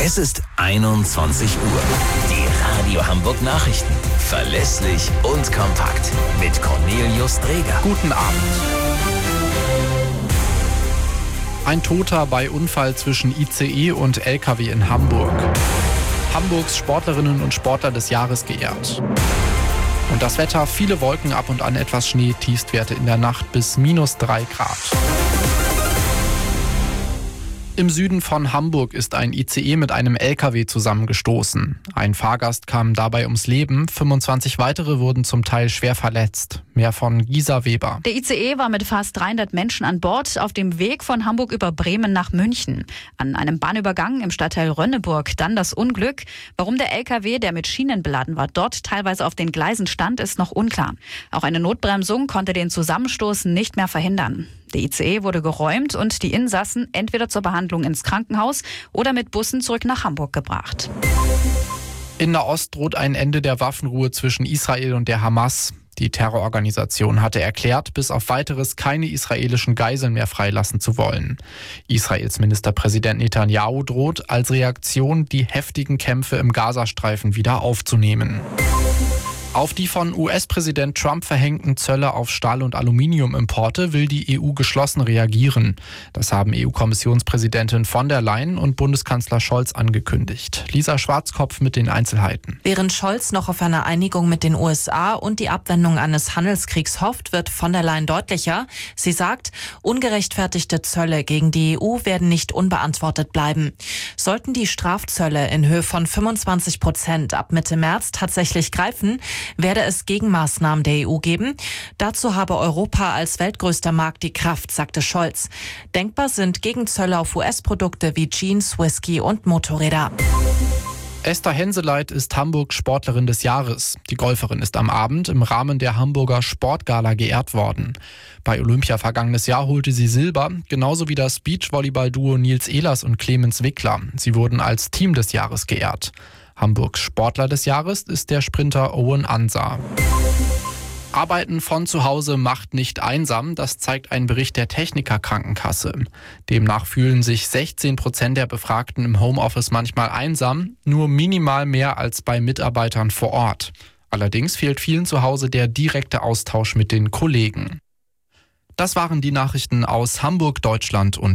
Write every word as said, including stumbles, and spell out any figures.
Es ist einundzwanzig Uhr. Die Radio Hamburg Nachrichten. Verlässlich und kompakt. Mit Cornelius Dreger. Guten Abend. Ein Toter bei Unfall zwischen I C E und L K W in Hamburg. Hamburgs Sportlerinnen und Sportler des Jahres geehrt. Und das Wetter, viele Wolken, ab und an etwas Schnee, Tiefstwerte in der Nacht bis minus drei Grad. Im Süden von Hamburg ist ein I C E mit einem L K W zusammengestoßen. Ein Fahrgast kam dabei ums Leben, fünfundzwanzig weitere wurden zum Teil schwer verletzt. Mehr von Gisa Weber. Der I C E war mit fast dreihundert Menschen an Bord auf dem Weg von Hamburg über Bremen nach München. An einem Bahnübergang im Stadtteil Rönneburg dann das Unglück. Warum der L K W, der mit Schienen beladen war, dort teilweise auf den Gleisen stand, ist noch unklar. Auch eine Notbremsung konnte den Zusammenstoß nicht mehr verhindern. Der I C E wurde geräumt und die Insassen entweder zur Behandlung ins Krankenhaus oder mit Bussen zurück nach Hamburg gebracht. In Nahost droht ein Ende der Waffenruhe zwischen Israel und der Hamas. Die Terrororganisation hatte erklärt, bis auf Weiteres keine israelischen Geiseln mehr freilassen zu wollen. Israels Ministerpräsident Netanyahu droht als Reaktion, die heftigen Kämpfe im Gazastreifen wieder aufzunehmen. Auf die von U S-Präsident Trump verhängten Zölle auf Stahl- und Aluminiumimporte will die E U geschlossen reagieren. Das haben E U-Kommissionspräsidentin von der Leyen und Bundeskanzler Scholz angekündigt. Lisa Schwarzkopf mit den Einzelheiten. Während Scholz noch auf eine Einigung mit den U S A und die Abwendung eines Handelskriegs hofft, wird von der Leyen deutlicher. Sie sagt, ungerechtfertigte Zölle gegen die E U werden nicht unbeantwortet bleiben. Sollten die Strafzölle in Höhe von fünfundzwanzig Prozent ab Mitte März tatsächlich greifen, werde es Gegenmaßnahmen der E U geben. Dazu habe Europa als weltgrößter Markt die Kraft, sagte Scholz. Denkbar sind Gegenzölle auf U S-Produkte wie Jeans, Whisky und Motorräder. Esther Henseleit ist Hamburgs Sportlerin des Jahres. Die Golferin ist am Abend im Rahmen der Hamburger Sportgala geehrt worden. Bei Olympia vergangenes Jahr holte sie Silber, genauso wie das Beachvolleyball-Duo Nils Ehlers und Clemens Wickler. Sie wurden als Team des Jahres geehrt. Hamburgs Sportler des Jahres ist der Sprinter Owen Ansah. Arbeiten von zu Hause macht nicht einsam, das zeigt ein Bericht der Techniker Krankenkasse. Demnach fühlen sich sechzehn Prozent der Befragten im Homeoffice manchmal einsam, nur minimal mehr als bei Mitarbeitern vor Ort. Allerdings fehlt vielen zu Hause der direkte Austausch mit den Kollegen. Das waren die Nachrichten aus Hamburg, Deutschland und